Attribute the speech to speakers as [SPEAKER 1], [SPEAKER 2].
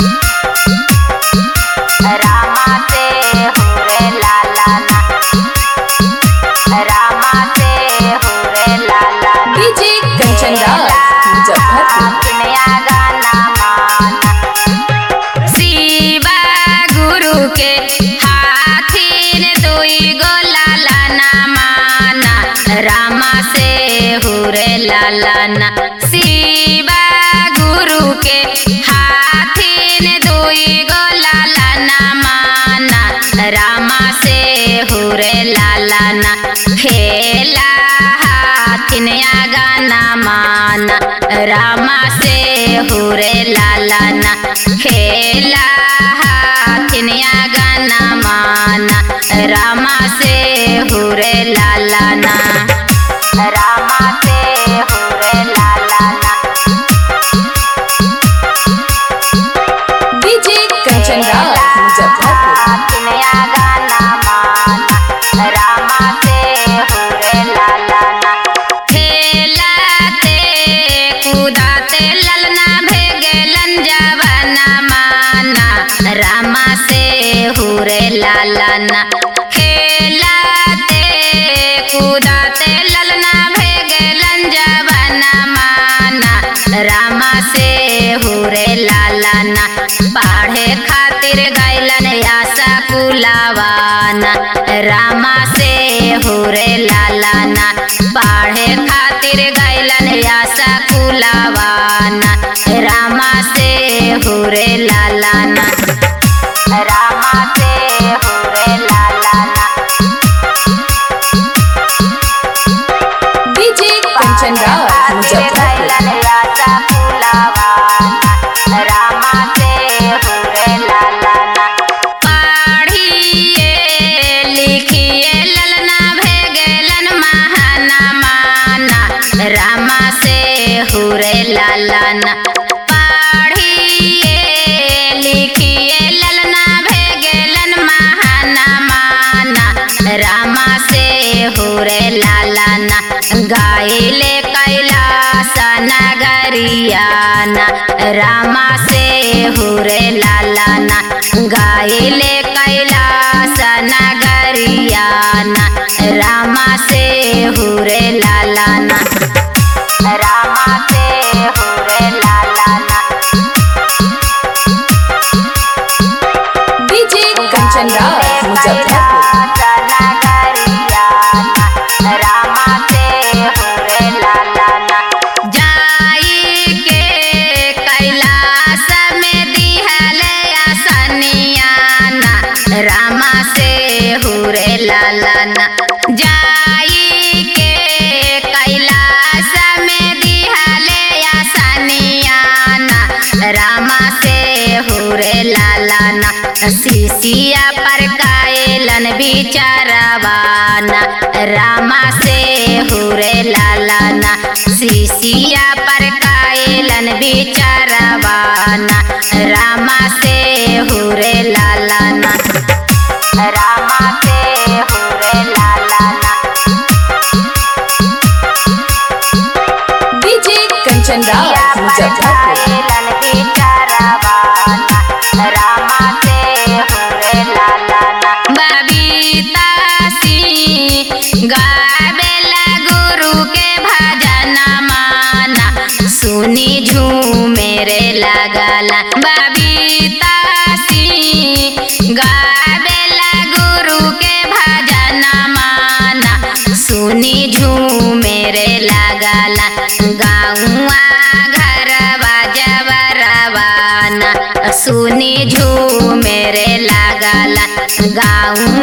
[SPEAKER 1] रामा से हुरे लाला ना, रामा से हुरे लाला ना।
[SPEAKER 2] डीजे कंचन राज मुजफ्फरपुर।
[SPEAKER 1] किनया गाना माना, शिवा गुरु के हाथीन दुई गो लाला ना माना, रामा से हुरे लाला ना। शिवा गुरु के हाथीन दुई गो लाला ना माना, रामा से हुरे लाला ना। खेला हाथिन या गाना माना, रामा से हुरे लाला ना। खेला हाथिन या गाना माना, रामा से हुरे लाला ना, रामा से हुरे लाला ना।
[SPEAKER 2] डीजे कंचन राज मुजफ्फरपुर।
[SPEAKER 1] हाथिन या गाना माना, रामा से हुरे लाला ना। खेलाते कूदाते ललना भेगलन जवाना माना, रामा से हुरे लाला ना। खेलाते कूदाते ललना भेगलन जवाना माना, रामा से हुरे लाला ना। पढ़े खातिर गैलन आशा कुलावाना, रामा से हुरे लाला ना। पढ़े खातिर गैलन आशा कुलावाना, रामा से हुरे लाला ना, रामा से हुरे लाला ना।
[SPEAKER 2] डीजे कंचन राज मुजफ्फरपुर।
[SPEAKER 1] आशा कुलावाना, रामा से हुरे लाला ना। पढ़िए लिखिए ललना भेगलन महाना माना, रामा से हुरे लाला ना। पढ़िए लिखिए ललना भेगलन महाना माना, रामा से हुरे लाला ना। गाइले कैलास नगरियाना, रामा से हुरे लाला ना। गाइले कैलास नगरियाना, रामा से हुरे लाला ना, रामा से हुरे लाला ना।
[SPEAKER 2] डीजे कंचन राज मुजफ्फरपुर।
[SPEAKER 1] रामा से हुरे लाला ना। जाई के कैलाश में दिहले आसनियाना, रामा से हुरे लाला ना। जाई के कैलाश में दिहले आसनियाना, रामा से हुरे लाला ना। शिशिया पर कायलन बिचारवाना, रामा से हुरे लाला ना। शिशिया पर कायलन बिचारवाना, रामा से हुरे लाला ना, रामा से हुरे लाला ना।
[SPEAKER 2] डीजे कंचन राज मुजफ्फरपुर।
[SPEAKER 1] कायलन बिचारवाना, रामा से हुरे लाला ना। बबीता सिंह गावेला गुरु के भजन माना, सुनी झूमेरे लागला। बबीता सिंह गावेला गुरु के भजन माना, सुनी झूमेरे लागला। गाँवा घरवा जबरवाना, सुनी झूमेरे लागला। गाँव